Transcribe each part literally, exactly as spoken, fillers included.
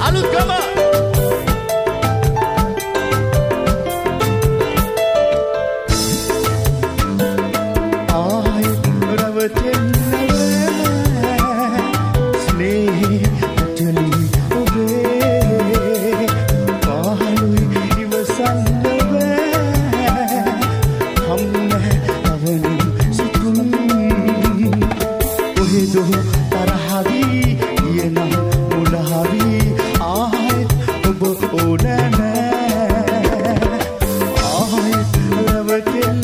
අලුත් ගම ආයෙත් රවටෙන්න ස්නේහේ ඇතුළේ ඔබේ පාළුයි ඉවසන්න බෑ හම්බ අවනි සිතුම් කොහෙදෝ තරහවි යනම් මුලහවි ආයෙත් ඔබ ඕන නෑ ආයෙත් රවටෙන්න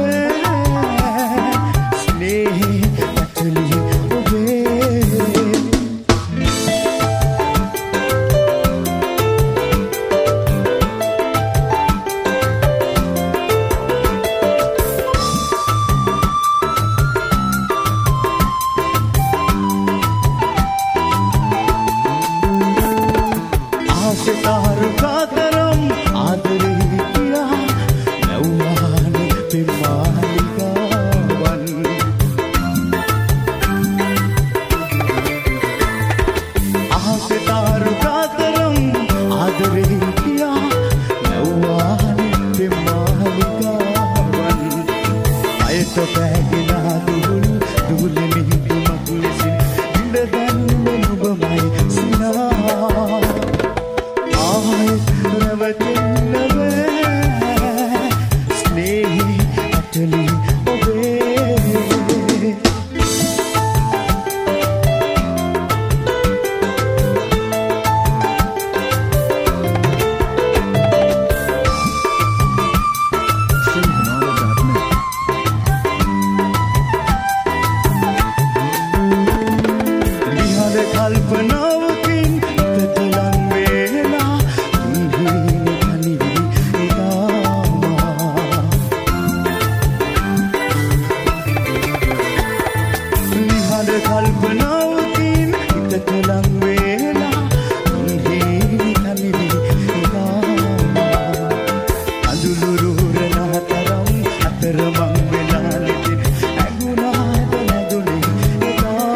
सितारों का करम आदरे किया नौवाने पे मालिका बन आ सितारों का करम आदरे किया नौवाने पे मालिका बन आए तो बैगना दूल दूलनी मगलिसी दिलदन नुबमाई सिना रवटෙන්න බෑ ස්නේහේ ඇතුළේ ඔබේ විහද කල්පනාවකින් තතලන් වේලා කල්පනාවකින් හිතට ලං වෙලා උන්හි තනිවි ඉඳා අඳුරු රුරනා තරම් අතරමං වෙලා ලිති ඇගුණාද නැදුනේ එදා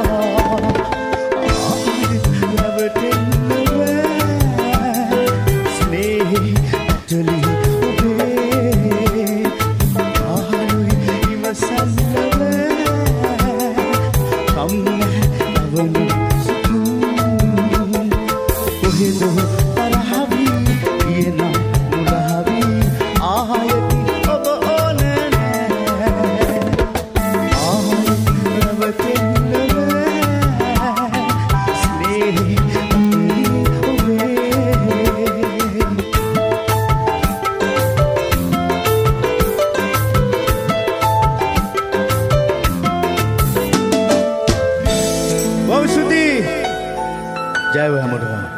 ආයෙත් රවටෙන්න බෑ ස්නේහේ ඇතුළේ ඔබේ ආහුයි ඉවසන්න කොහෙදෝ තරහවි යනම් මුලහවි ආයෙත් ඔබ ඕන නෑ ආයෙත් රවටෙන්න බෑ ස්නේහේ ඔබේ ජය වේවා හැමෝටම